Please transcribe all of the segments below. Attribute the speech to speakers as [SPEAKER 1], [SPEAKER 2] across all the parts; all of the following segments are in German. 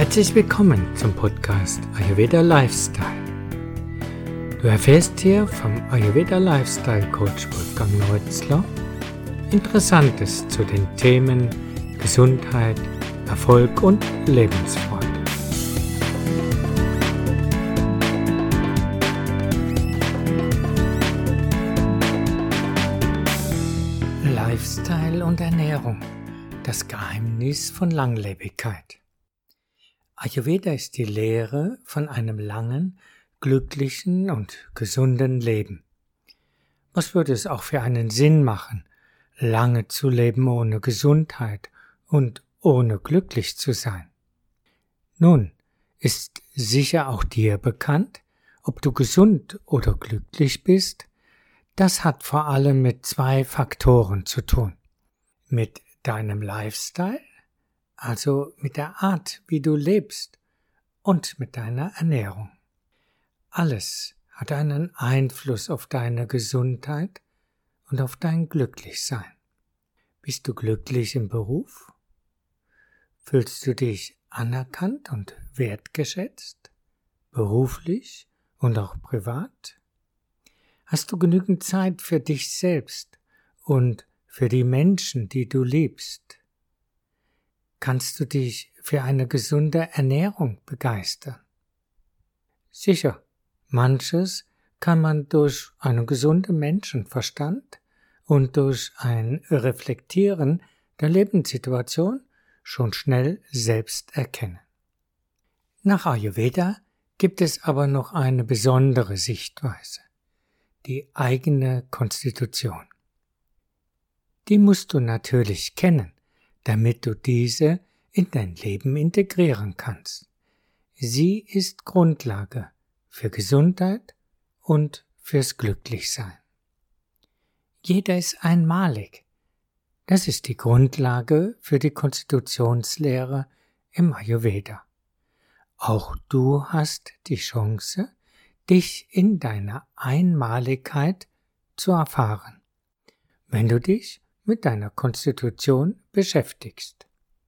[SPEAKER 1] Herzlich willkommen zum Podcast Ayurveda Lifestyle. Du erfährst hier vom Ayurveda Lifestyle Coach Wolfgang Neutzler Interessantes zu den Themen Gesundheit, Erfolg und Lebensfreude. Lifestyle und Ernährung, das Geheimnis von Langlebigkeit. Ayurveda ist die Lehre von einem langen, glücklichen und gesunden Leben. Was würde es auch für einen Sinn machen, lange zu leben ohne Gesundheit und ohne glücklich zu sein? Nun, ist sicher auch dir bekannt, ob du gesund oder glücklich bist? Das hat vor allem mit zwei Faktoren zu tun. Mit deinem Lifestyle, also mit der Art, wie du lebst, und mit deiner Ernährung. Alles hat einen Einfluss auf deine Gesundheit und auf dein Glücklichsein. Bist du glücklich im Beruf? Fühlst du dich anerkannt und wertgeschätzt, beruflich und auch privat? Hast du genügend Zeit für dich selbst und für die Menschen, die du liebst? Kannst du dich für eine gesunde Ernährung begeistern? Sicher, manches kann man durch einen gesunden Menschenverstand und durch ein Reflektieren der Lebenssituation schon schnell selbst erkennen. Nach Ayurveda gibt es aber noch eine besondere Sichtweise, die eigene Konstitution. Die musst du natürlich kennen, damit du diese in dein Leben integrieren kannst. Sie ist Grundlage für Gesundheit und fürs Glücklichsein. Jeder ist einmalig. Das ist die Grundlage für die Konstitutionslehre im Ayurveda. Auch du hast die Chance, dich in deiner Einmaligkeit zu erfahren, wenn du dich mit deiner Konstitution beschäftigst.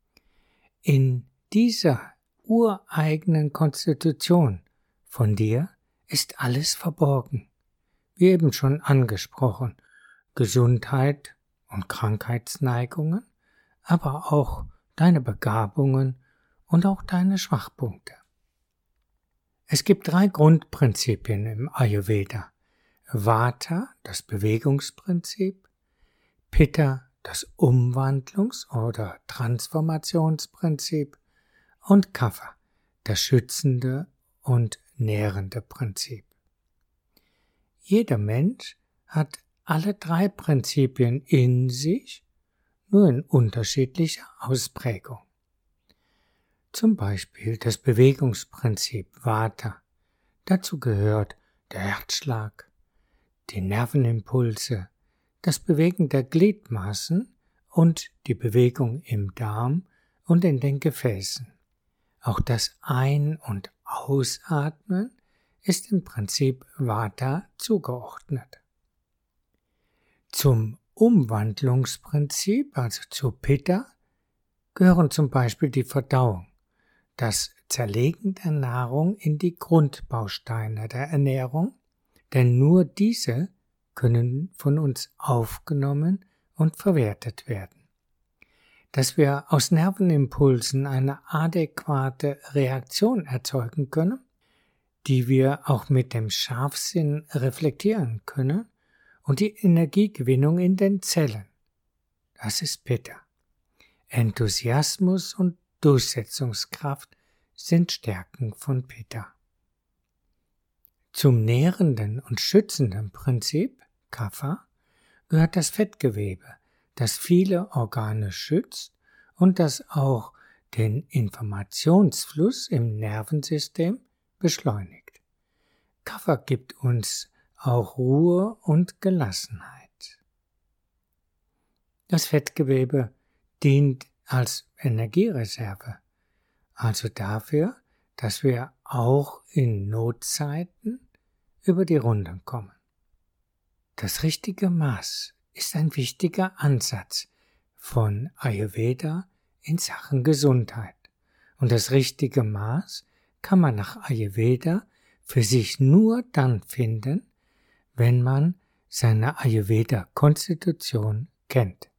[SPEAKER 1] In dieser ureigenen Konstitution von dir ist alles verborgen, wie eben schon angesprochen, Gesundheit und Krankheitsneigungen, aber auch deine Begabungen und auch deine Schwachpunkte. Es gibt 3 Grundprinzipien im Ayurveda: Vata, das Bewegungsprinzip, Pitta, das Umwandlungs- oder Transformationsprinzip, und Kapha, das schützende und nährende Prinzip. Jeder Mensch hat alle 3 Prinzipien in sich, nur in unterschiedlicher Ausprägung. Zum Beispiel das Bewegungsprinzip Vata. Dazu gehört der Herzschlag, die Nervenimpulse, das Bewegen der Gliedmaßen und die Bewegung im Darm und in den Gefäßen. Auch das Ein- und Ausatmen ist im Prinzip Vata zugeordnet. Zum Umwandlungsprinzip, also zu Pitta, gehören zum Beispiel die Verdauung, das Zerlegen der Nahrung in die Grundbausteine der Ernährung, denn nur diese können von uns aufgenommen und verwertet werden. Dass wir aus Nervenimpulsen eine adäquate Reaktion erzeugen können, die wir auch mit dem Scharfsinn reflektieren können, und die Energiegewinnung in den Zellen. Das ist Pitta. Enthusiasmus und Durchsetzungskraft sind Stärken von Pitta. Zum nährenden und schützenden Prinzip, Kapha, gehört das Fettgewebe, das viele Organe schützt und das auch den Informationsfluss im Nervensystem beschleunigt. Kapha gibt uns auch Ruhe und Gelassenheit. Das Fettgewebe dient als Energiereserve, also dafür, dass wir auch in Notzeiten über die Runden kommen. Das richtige Maß ist ein wichtiger Ansatz von Ayurveda in Sachen Gesundheit Und das richtige Maß kann man nach Ayurveda für sich nur dann finden, wenn man seine Ayurveda-Konstitution kennt.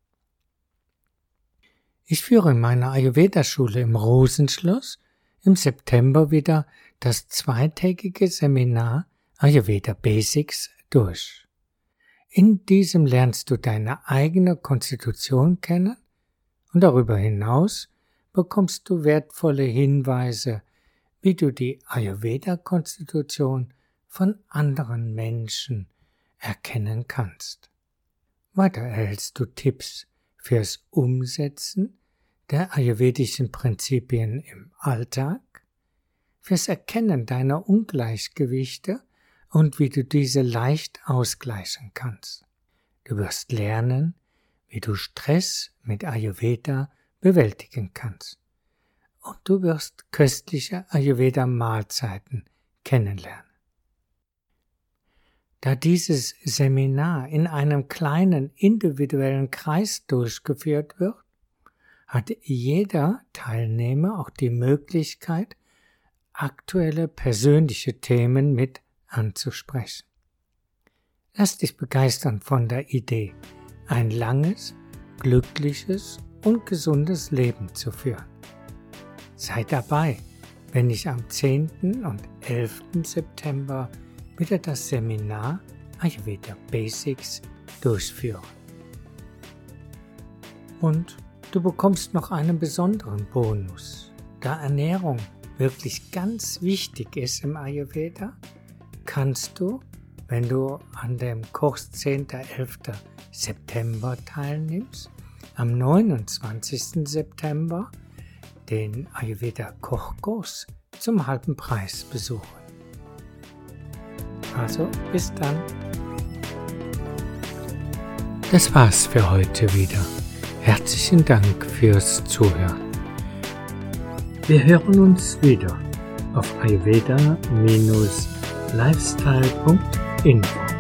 [SPEAKER 1] Ich führe in meiner Ayurveda-Schule im Rosenschloss im September wieder das zweitägige Seminar Ayurveda Basics durch. In diesem lernst du deine eigene Konstitution kennen und darüber hinaus bekommst du wertvolle Hinweise, wie du die Ayurveda-Konstitution von anderen Menschen erkennen kannst. Weiter erhältst du Tipps fürs Umsetzen der ayurvedischen Prinzipien im Alltag, fürs Erkennen deiner Ungleichgewichte und wie du diese leicht ausgleichen kannst. Du wirst lernen, wie du Stress mit Ayurveda bewältigen kannst. Und du wirst köstliche Ayurveda-Mahlzeiten kennenlernen. Da dieses Seminar in einem kleinen individuellen Kreis durchgeführt wird, hat jeder Teilnehmer auch die Möglichkeit, aktuelle persönliche Themen mit anzusprechen. Lass dich begeistern von der Idee, ein langes, glückliches und gesundes Leben zu führen. Sei dabei, wenn ich am 10. und 11. September wieder das Seminar Ayurveda Basics durchführe. Und du bekommst noch einen besonderen Bonus. Da Ernährung wirklich ganz wichtig ist im Ayurveda, kannst du, wenn du an dem Kurs 10. 11. September teilnimmst, am 29. September den Ayurveda-Kochkurs zum halben Preis besuchen. Also, bis dann. Das war's für heute wieder. Herzlichen Dank fürs Zuhören. Wir hören uns wieder auf ayurveda-lifestyle.info.